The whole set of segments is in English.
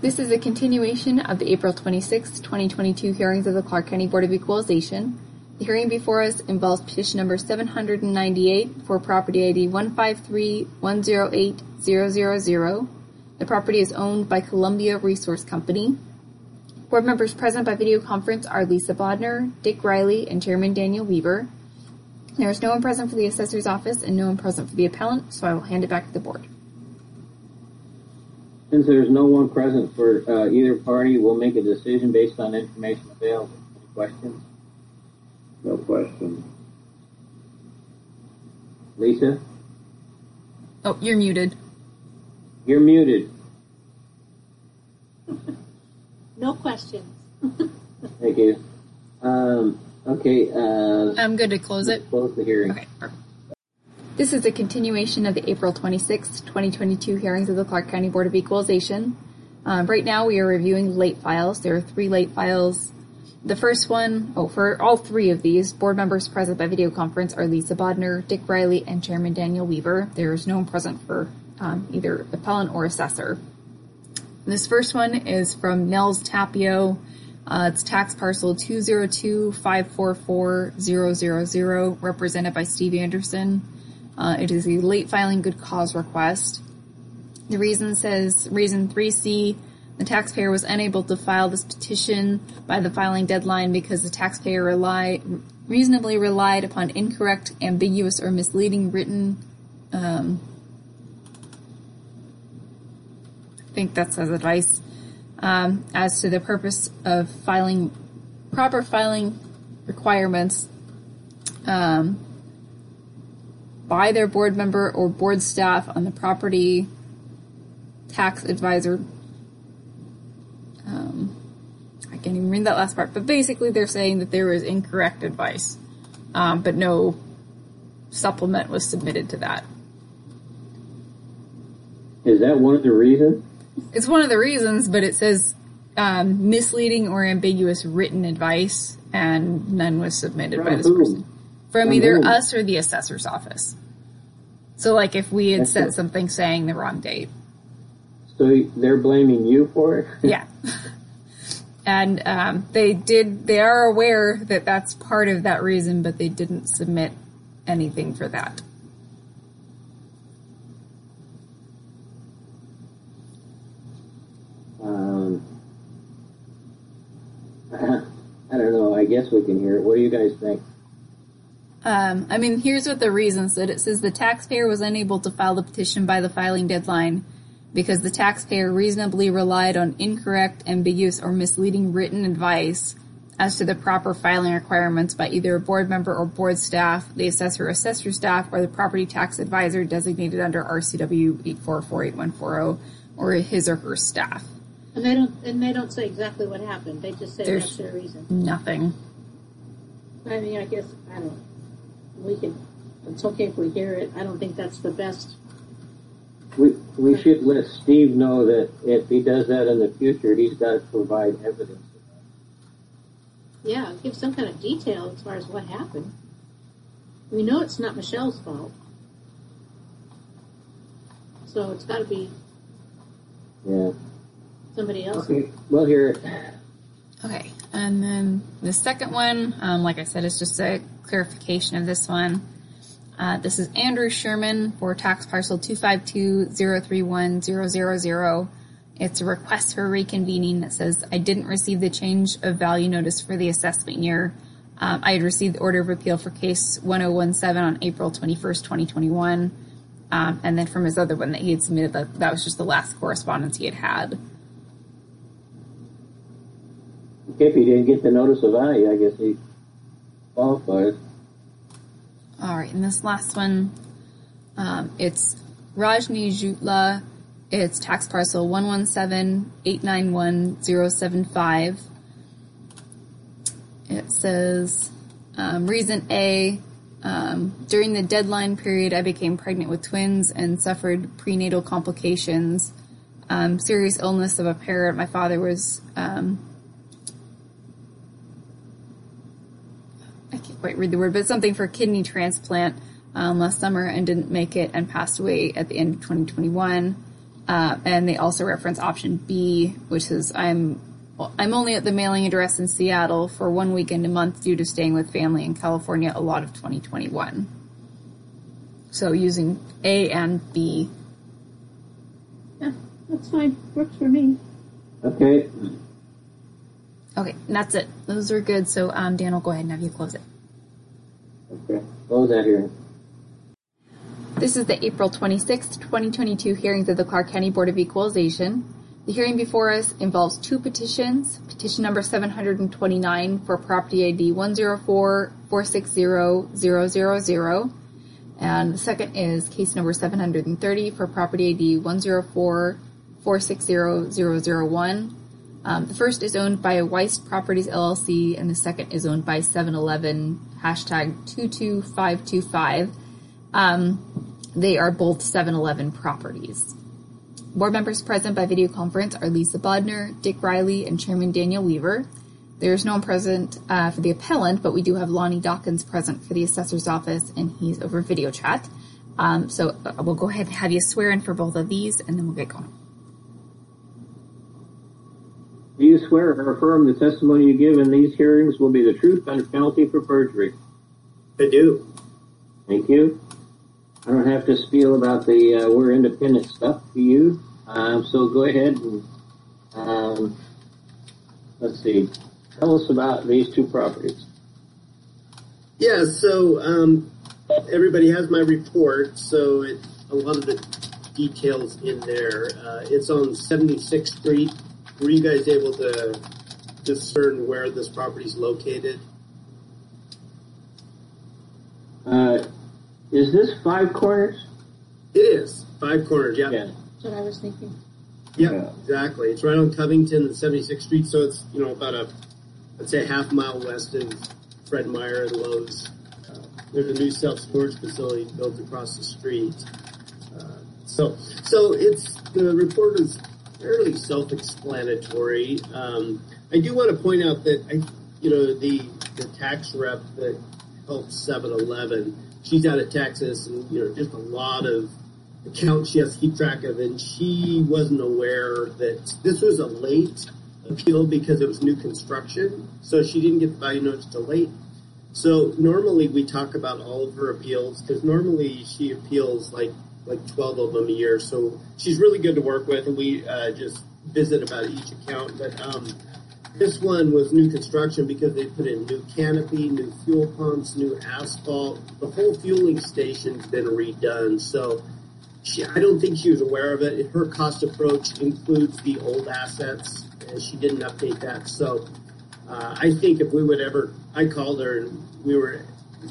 This is a continuation of the April 26, 2022 hearings of the Clark County Board of Equalization. The hearing before us involves petition number 798 for property ID 153108000. The property is owned by Columbia Resource Company. Board members present by video conference are Lisa Bodner, Dick Riley, and Chairman Daniel Weaver. There is no one present for the assessor's office and no one present for the appellant, so I will hand it back to the board. Since there's no one present for either party, we'll make a decision based on information available. Any questions? No question. Lisa? Oh, you're muted. You're muted. No questions. Thank you. Okay. I'm good to close it. Close the hearing. Okay, perfect. This is a continuation of the April 26, 2022 hearings of the Clark County Board of Equalization. Right now we are reviewing late files. There are 3 late files. The first one, for all 3 of these, board members present by video conference are Lisa Bodner, Dick Riley, and Chairman Daniel Weaver. There is no one present for either appellant or assessor. This first one is from Nels Tapio. It's tax parcel 202544000, represented by Steve Anderson. It is a late filing good cause request. The reason says, reason 3C, the taxpayer was unable to file this petition by the filing deadline because the taxpayer reasonably relied upon incorrect, ambiguous, or misleading written, I think that says advice, as to the purpose of filing, proper filing requirements, by their board member or board staff on the property tax advisor. I can't even read that last part, but basically they're saying that there was incorrect advice, but no supplement was submitted to that. Is that one of the reasons? It's one of the reasons, but it says misleading or ambiguous written advice, and none was submitted by this person. From either us or the assessor's office. So, like, if we had sent something saying the wrong date. So they're blaming you for it? Yeah. And they are aware that that's part of that reason, but they didn't submit anything for that. I don't know. I guess we can hear it. What do you guys think? Here's what the reason said. It says the taxpayer was unable to file the petition by the filing deadline because the taxpayer reasonably relied on incorrect, ambiguous, or misleading written advice as to the proper filing requirements by either a board member or board staff, the assessor or assessor staff, or the property tax advisor designated under RCW 8448140, or his or her staff. And they don't say exactly what happened. They just say that's their reason. Nothing. I mean, I guess, I don't know. It's okay if we hear it. I don't think that's the best. We should let Steve know that if he does that in the future, he's got to provide evidence. Yeah, give some kind of detail as far as what happened. We know it's not Michelle's fault. So it's got to be somebody else. Okay, we'll hear it. Okay, and then the second one, like I said, is just a clarification of this one. This is Andrew Sherman for tax parcel 252031000. It's a request for reconvening that says, I didn't receive the change of value notice for the assessment year. I had received the order of appeal for case 1017 on April 21st, 2021. And then from his other one that he had submitted, that was just the last correspondence he had had. Okay, if he didn't get the notice of value, I guess he qualifies. All right, and this last one, it's Rajni Jutla. It's tax parcel 117891075. It says, reason A, during the deadline period, I became pregnant with twins and suffered prenatal complications, serious illness of a parent. My father was, I can't quite read the word, but something for kidney transplant last summer and didn't make it and passed away at the end of 2021. And they also reference option B, which is I'm only at the mailing address in Seattle for 1 weekend a month due to staying with family in California a lot of 2021. So using A and B. Yeah, that's fine. Works for me. Okay. Okay, and that's it. Those are good. So Dan will go ahead and have you close it. Okay. Close that hearing. This is the April 26th, 2022 hearings of the Clark County Board of Equalization. The hearing before us involves two petitions. Petition number 729 for property ID 104460000. And the second is case number 730 for property ID 104460001. The first is owned by Weiss Properties LLC, and the second is owned by 7-Eleven, hashtag 22525. They are both 7-Eleven properties. Board members present by video conference are Lisa Bodner, Dick Riley, and Chairman Daniel Weaver. There is no one present for the appellant, but we do have Lonnie Dawkins present for the assessor's office, and he's over video chat. So we'll go ahead and have you swear in for both of these, and then we'll get going. Do you swear or affirm the testimony you give in these hearings will be the truth under penalty for perjury? I do. Thank you. I don't have to spiel about the we're independent stuff to you. So go ahead and let's see. Tell us about these two properties. Yeah, so everybody has my report, so a lot of the details in there. It's on 76th Street. Were you guys able to discern where this property is located? Is this Five Corners? It is. 5 Corners, yeah. Yeah. That's what I was thinking. Yeah, exactly. It's right on Covington and 76th Street, so it's, about I'd say half mile west of Fred Meyer and Lowe's. There's a new self-storage facility built across the street. So the report is fairly self-explanatory. I do want to point out that, the tax rep that helped 7-Eleven, she's out of Texas, and, just a lot of accounts she has to keep track of, and she wasn't aware that this was a late appeal because it was new construction, so she didn't get the value notice till late. So normally we talk about all of her appeals, because normally she appeals like 12 of them a year, so she's really good to work with, and we just visit about each account. But this one was new construction because they put in new canopy, new fuel pumps, new asphalt. The whole fueling station's been redone, so I don't think she was aware of it. Her cost approach includes the old assets, and she didn't update that. So I think if we would ever, I called her and we were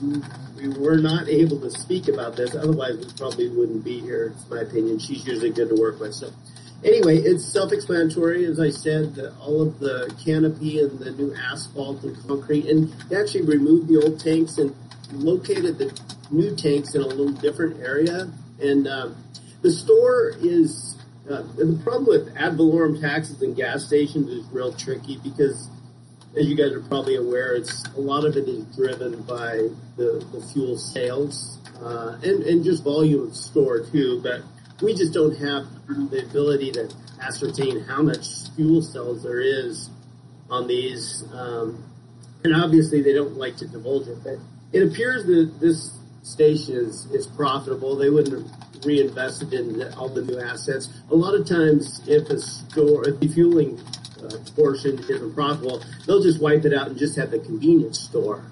not able to speak about this. Otherwise, we probably wouldn't be here. It's my opinion. She's usually good to work with. So anyway, it's self-explanatory. As I said, all of the canopy and the new asphalt and concrete, and they actually removed the old tanks and located the new tanks in a little different area. And the store is, the problem with ad valorem taxes and gas stations is real tricky because, as you guys are probably aware, a lot of it is driven by the fuel sales and just volume of store too. But we just don't have the ability to ascertain how much fuel cells there is on these. And obviously they don't like to divulge it, but it appears that this station is profitable. They wouldn't have reinvested in all the new assets. A lot of times if the fueling portion isn't profitable, they'll just wipe it out and just have the convenience store.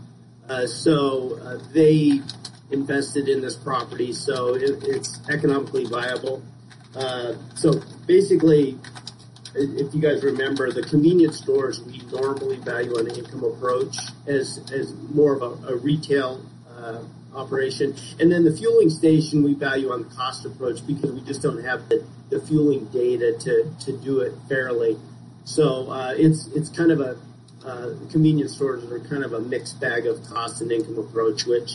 So they invested in this property, so it's economically viable. So basically, if you guys remember, the convenience stores we normally value on an income approach as more of a retail operation, and then the fueling station we value on the cost approach because we just don't have the fueling data to do it fairly. So it's kind of a convenience stores are kind of a mixed bag of cost and income approach, which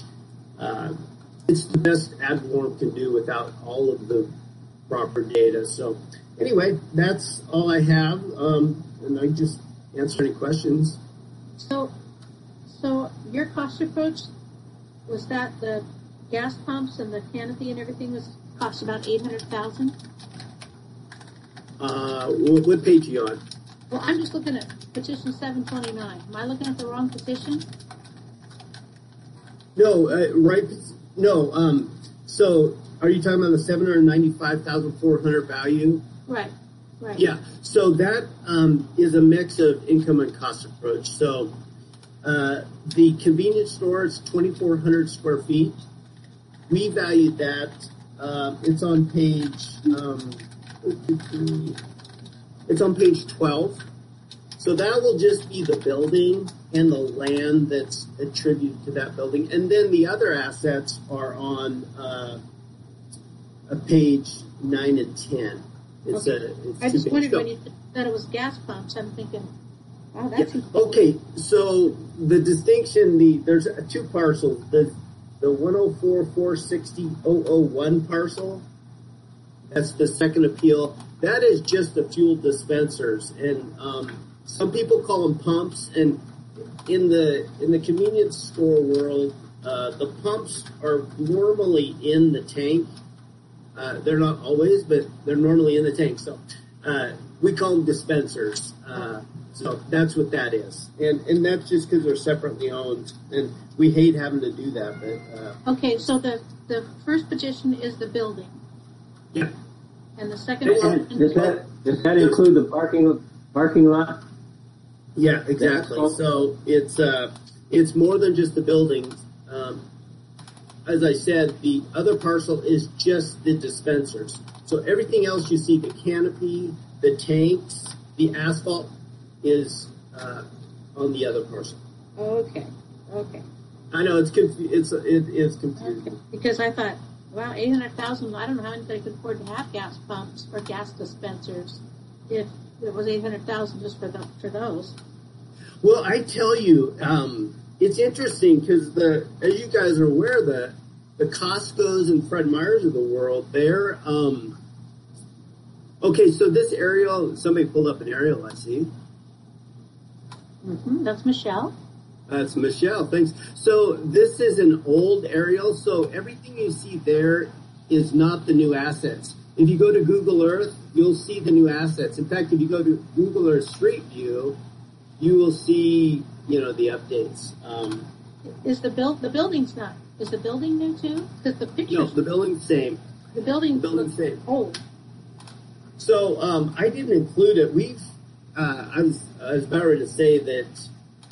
it's the best ad valorem can do without all of the proper data. So anyway, that's all I have, and I just answer any questions. So your cost approach, was that the gas pumps and the canopy and everything cost about $800,000? What page are you on? Well, I'm just looking at petition 729. Am I looking at the wrong petition? No, right. No. So, are you talking about the 795,400 value? Right. Yeah. So that is a mix of income and cost approach. So, the convenience store is 2,400 square feet. We valued that. It's on page. It's on page 12. So that will just be the building and the land that's attributed to that building. And then the other assets are on page 9 and 10. It's I just two wondered pages. when you said it was gas pumps. I'm thinking, wow, that's Okay, so the distinction, there's two parcels. The 104,460,001 parcel, that's the second appeal. That is just the fuel dispensers, and some people call them pumps. And in the convenience store world, the pumps are normally in the tank. They're not always, but they're normally in the tank. So we call them dispensers. So that's what that is, and that's just because they're separately owned, and we hate having to do that. But okay. So the first petition is the building, yeah. and the second Does one. that include the parking lot? Yeah, exactly. So it's more than just the buildings. As I said, the other parcel is just the dispensers. So everything else you see, the canopy, the tanks, the asphalt, is on the other parcel. Okay. I know it's confusing. Okay. Because I thought, wow, 800,000. I don't know how anybody could afford to have gas pumps or gas dispensers if it was 800,000 just for those. Well, I tell you, it's interesting because as you guys are aware, the Costco's and Fred Meyers of the world, they're okay. So this aerial, somebody pulled up an aerial. I see. Mm-hmm. That's Michelle. That's Michelle. Thanks. So this is an old aerial. So everything you see there is not the new assets. If you go to Google Earth, you'll see the new assets. In fact, if you go to Google Earth Street View, you will see, the updates. Is the building's not? Is the building new too? Because the pictures. No, the building's same. The building building's looks same. old. So I didn't include it. I was about ready to say that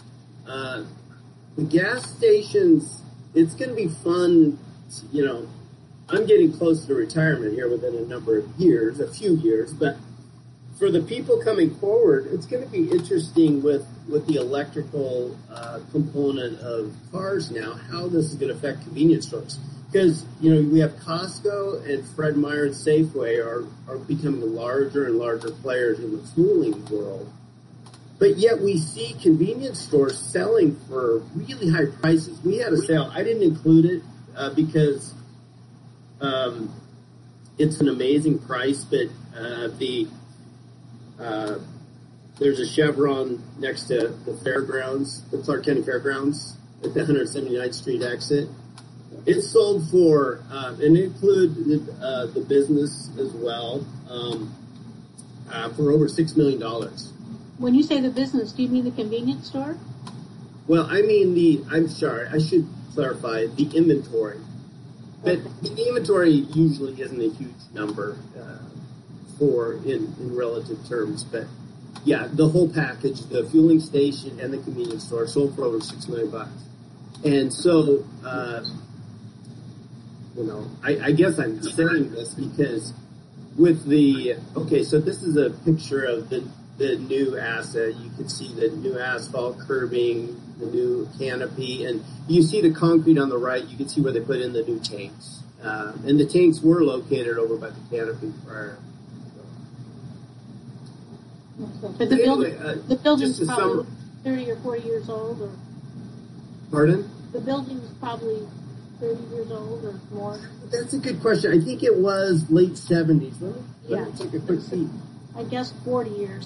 the gas stations. It's going to be fun. I'm getting close to retirement here within a few years, but for the people coming forward, it's going to be interesting with the electrical component of cars now, how this is going to affect convenience stores. Because, we have Costco and Fred Meyer and Safeway are becoming larger and larger players in the fueling world. But yet we see convenience stores selling for really high prices. We had a sale. I didn't include it because it's an amazing price, but there's a Chevron next to the fairgrounds, the Clark County Fairgrounds, at the 179th Street exit. It sold for, and it included the business as well, for over $6 million. When you say the business, do you mean the convenience store? Well, I mean I'm sorry, I should clarify, the inventory. But the inventory usually isn't a huge number in relative terms, but yeah, the whole package, the fueling station and the convenience store, sold for over $6 million. And so, I guess I'm saying this because with so this is a picture of the new asset. You can see the new asphalt curbing, the new canopy, and you see the concrete on the right. You can see where they put in the new tanks. And the tanks were located over by the canopy prior. But the building's just probably 30 or 40 years old, or Pardon? the building's probably 30 years old or more. That's a good question. I think it was late 70s. Let me take a quick peek. I guess 40 years.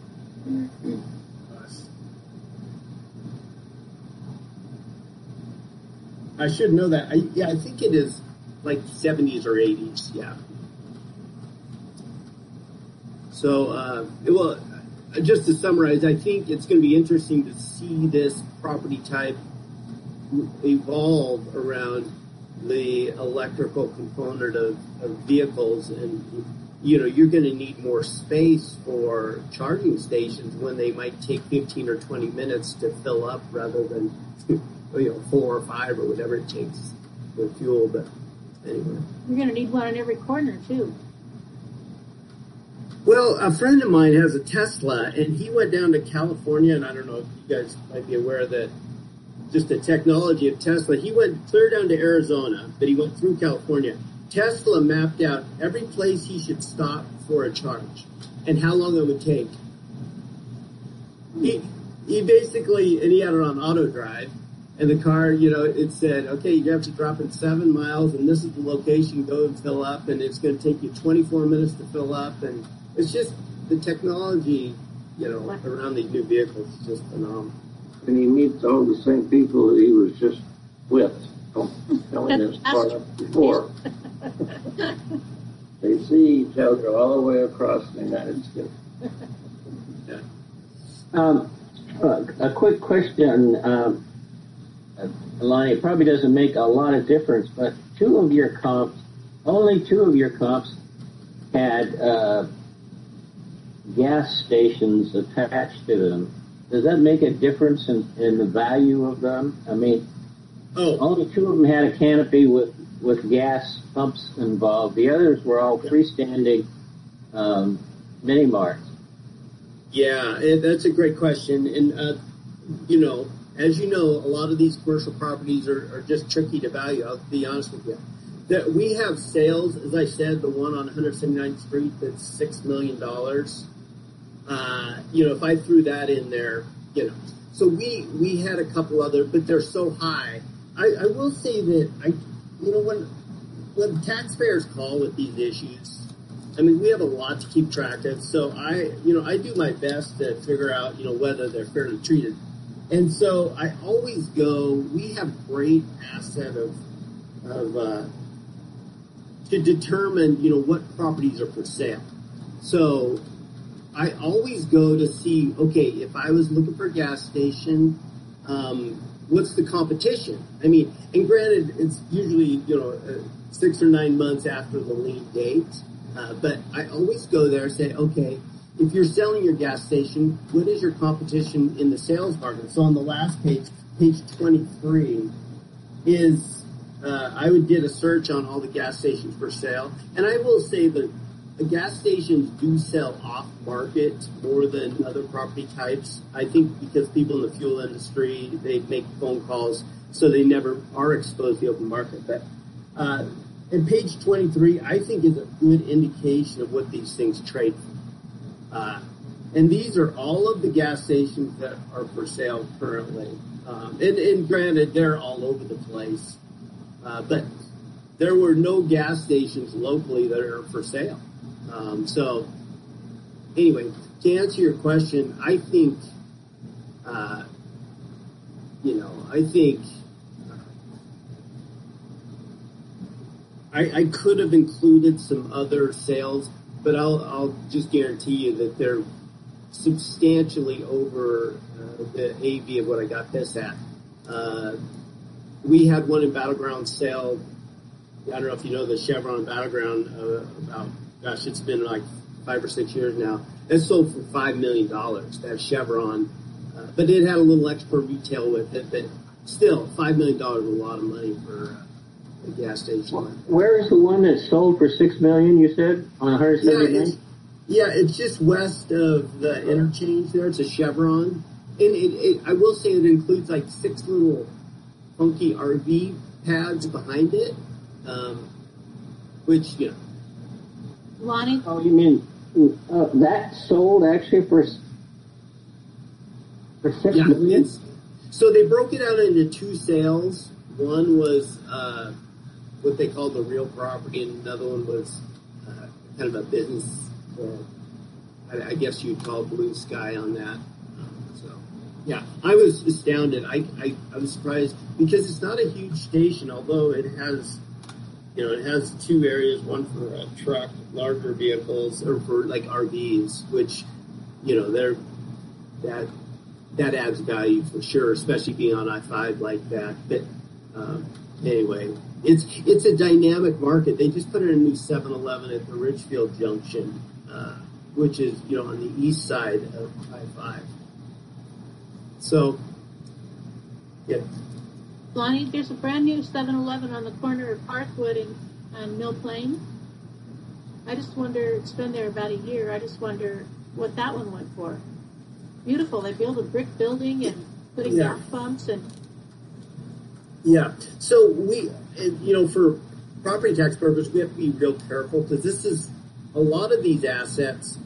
I should know that. I think it is like 70s or 80s. Yeah. So, well, just to summarize, I think it's going to be interesting to see this property type evolve around the electrical component of vehicles, and you're going to need more space for charging stations when they might take 15 or 20 minutes to fill up rather than 4 or 5 or whatever it takes for fuel. But anyway, You're going to need one in every corner too. well, a friend of mine has a Tesla, and he went down to California, and I don't know if you guys might be aware that just the technology of Tesla. He went clear down to Arizona, but he went through California. Tesla mapped out every place he should stop for a charge and how long it would take. He basically, and he had it on auto drive, and the car, it said, okay, you have to drop in 7 miles, and this is the location, go and fill up, and it's going to take you 24 minutes to fill up, and it's just the technology, around these new vehicles is just phenomenal. And he meets all the same people that he was just with, telling this part up before. They see each other all the way across the United States. A quick question, Lonnie. It probably doesn't make a lot of difference, but only two of your comps had gas stations attached to them. Does that make a difference in the value of them? I mean, only 2 of them had a canopy with gas pumps involved. The others were all freestanding mini marts. Yeah, that's a great question. And, as you know, a lot of these commercial properties are just tricky to value. I'll be honest with you. That we have sales, as I said, the one on 179th Street that's $6 million. If I threw that in there, So we had a couple other, but they're so high. I will say that when taxpayers call with these issues, I mean, we have a lot to keep track of. So I do my best to figure out, whether they're fairly treated. And so I always we have great asset to determine, what properties are for sale. So I always go to see, okay, if I was looking for a gas station, what's the competition? I mean, and granted, it's usually, 6 or 9 months after the lien date. But I always go there and say, okay, if you're selling your gas station, what is your competition in the sales market? So on the last page 23, I did a search on all the gas stations for sale. And I will say that the gas stations do sell off market more than other property types. I think because people in the fuel industry, they make phone calls, so they never are exposed to the open market. But and page 23, I think, is a good indication of what these things trade for. And these are all of the gas stations that are for sale currently. And granted, they're all over the place. But there were no gas stations locally that are for sale. So anyway, to answer your question, I think, I could have included some other sales, but I'll just guarantee you that they're substantially over the AV of what I got this at. We had one in Battleground sale. I don't know if you know the Chevron Battleground, it's been like 5 or 6 years now. It sold for $5 million, that Chevron. But it had a little extra retail with it, but still, $5 million is a lot of money for a gas station. Where is the one that sold for $6 million, you said, on 179? Yeah, it's just west of the interchange there. It's a Chevron. And I will say it includes like 6 little funky RV pads behind it, which, Lonnie? Oh, you mean that sold actually for $6 million? So they broke it out into 2 sales. One was what they called the real property, and another one was kind of a business. I guess you'd call blue sky on that. Yeah, I was astounded. I was surprised because it's not a huge station, although it has it has two areas, one for a truck, larger vehicles, or for like RVs, which, that adds value for sure, especially being on I-5 like that. But anyway, it's a dynamic market. They just put in a new 7-Eleven at the Ridgefield Junction, which is, on the east side of I-5. So, yeah. Lonnie, there's a brand new 7-Eleven on the corner of Parkwood and Mill Plain. I just wonder, it's been there about a year, I just wonder what that one went for. Beautiful. They built a brick building and putting gas pumps and... Yeah. So we, for property tax purposes, we have to be real careful because this is a lot of these assets,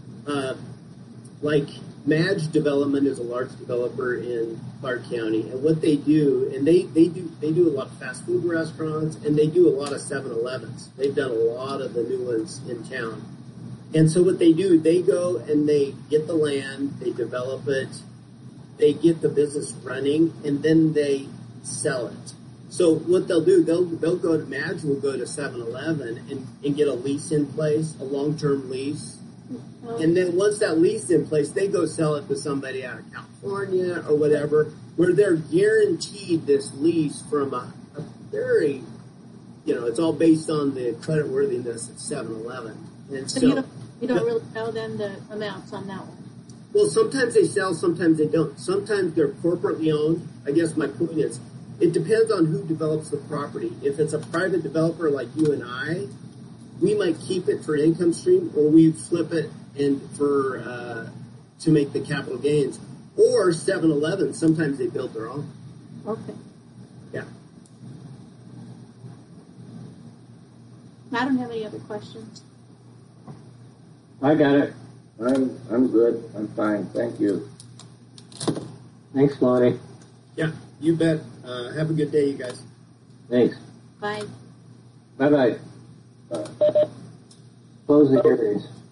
like Madge Development is a large developer in Clark County, and what they do, and they do a lot of fast food restaurants, and they do a lot of 7-Elevens. They've done a lot of the new ones in town. And so what they do, they go and they get the land, they develop it, they get the business running, and then they sell it. So what they'll do, they'll go to Madge, will go to 7-Eleven and get a lease in place, a long-term lease. And then once that lease is in place, they go sell it to somebody out of California or whatever, where they're guaranteed this lease from a very, it's all based on the creditworthiness of 7-Eleven. And so you don't really know then the amounts on that one. Well, sometimes they sell, sometimes they don't. Sometimes they're corporately owned. I guess my point is, it depends on who develops the property. If it's a private developer like you and I, we might keep it for an income stream, or we flip it and for to make the capital gains. Or 7-Eleven, sometimes they build their own. Okay. Yeah. I don't have any other questions. I got it. I'm good. I'm fine. Thank you. Thanks, Lonnie. Yeah, you bet. Have a good day, you guys. Thanks. Bye. Bye-bye. Bye. Close the hearings.